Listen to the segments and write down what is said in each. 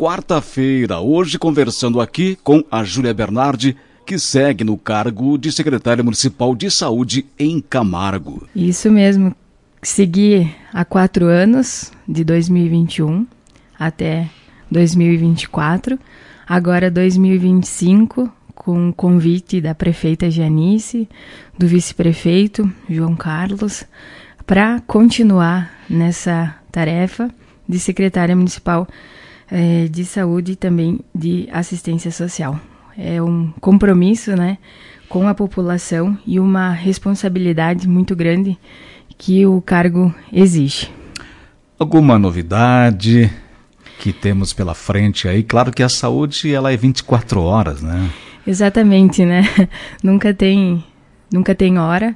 quarta-feira, hoje conversando aqui com a Júlia Bernardi, que segue no cargo de secretária municipal de saúde em Camargo. Isso mesmo, segui há 4 anos, de 2021 até 2024, agora 2025, com o convite da prefeita Janice, do vice-prefeito João Carlos, para continuar nessa tarefa de secretária municipal de saúde e também de assistência social. É um compromisso, né, com a população e uma responsabilidade muito grande que o cargo exige. Alguma novidade que temos pela frente aí? Claro que a saúde ela é 24 horas, né? Exatamente, né? Nunca tem hora.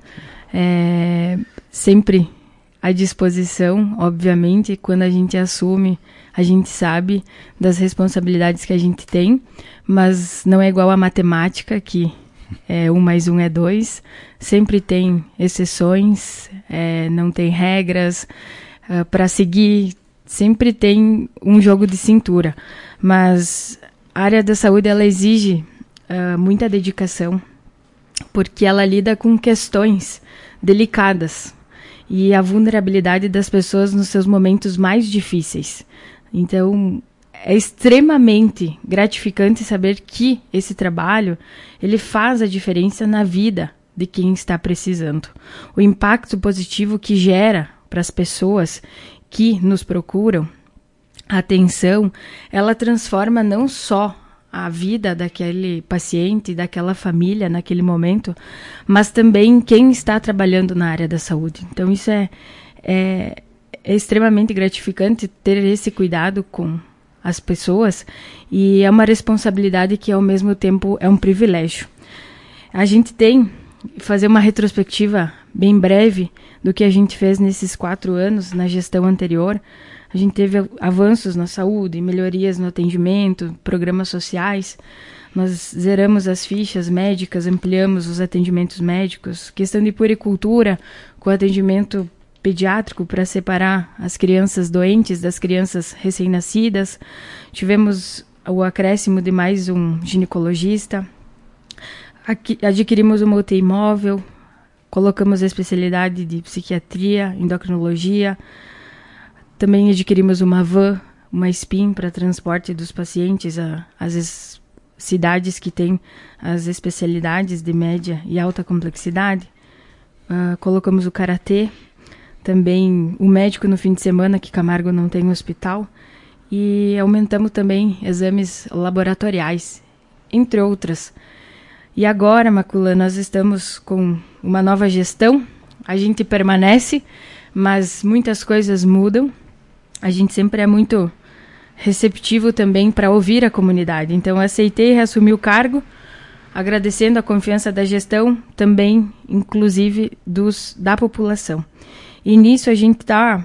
Sempre à disposição, obviamente, quando a gente assume, a gente sabe das responsabilidades que a gente tem, mas não é igual a matemática, que 1 mais 1 é 2, sempre tem exceções, não tem regras para seguir, sempre tem um jogo de cintura, mas a área da saúde ela exige muita dedicação, porque ela lida com questões delicadas e a vulnerabilidade das pessoas nos seus momentos mais difíceis. Então, é extremamente gratificante saber que esse trabalho ele faz a diferença na vida de quem está precisando. O impacto positivo que gera para as pessoas que nos procuram, a atenção, ela transforma não só a vida daquele paciente, daquela família naquele momento, mas também quem está trabalhando na área da saúde. Então isso é extremamente gratificante ter esse cuidado com as pessoas e é uma responsabilidade que ao mesmo tempo é um privilégio. A gente tem fazer uma retrospectiva bem breve do que a gente fez nesses 4 anos na gestão anterior. A gente teve avanços na saúde, melhorias no atendimento, programas sociais. Nós zeramos as fichas médicas, ampliamos os atendimentos médicos. Questão de puericultura, com atendimento pediátrico para separar as crianças doentes das crianças recém-nascidas. Tivemos o acréscimo de mais um ginecologista. Adquirimos uma UTI móvel, colocamos a especialidade de psiquiatria, endocrinologia. Também adquirimos uma van, uma SPIN para transporte dos pacientes às cidades que têm as especialidades de média e alta complexidade. Colocamos o karatê, também o médico no fim de semana, que Camargo não tem hospital. E aumentamos também exames laboratoriais, entre outras. E agora, Macula, nós estamos com uma nova gestão. A gente permanece, mas muitas coisas mudam. A gente sempre é muito receptivo também para ouvir a comunidade. Então, aceitei e reassumi o cargo, agradecendo a confiança da gestão, também, inclusive, da população. E nisso a gente está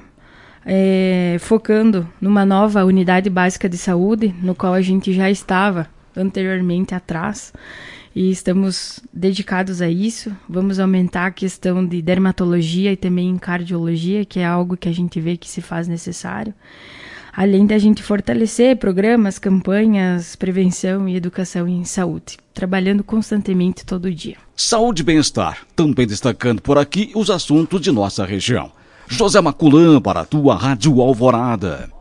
focando numa nova unidade básica de saúde, no qual a gente já estava anteriormente atrás, e estamos dedicados a isso. Vamos aumentar a questão de dermatologia e também cardiologia, que é algo que a gente vê que se faz necessário. Além da gente fortalecer programas, campanhas, prevenção e educação em saúde, trabalhando constantemente todo dia. Saúde e bem-estar, também destacando por aqui os assuntos de nossa região. José Maculan para a tua Rádio Alvorada.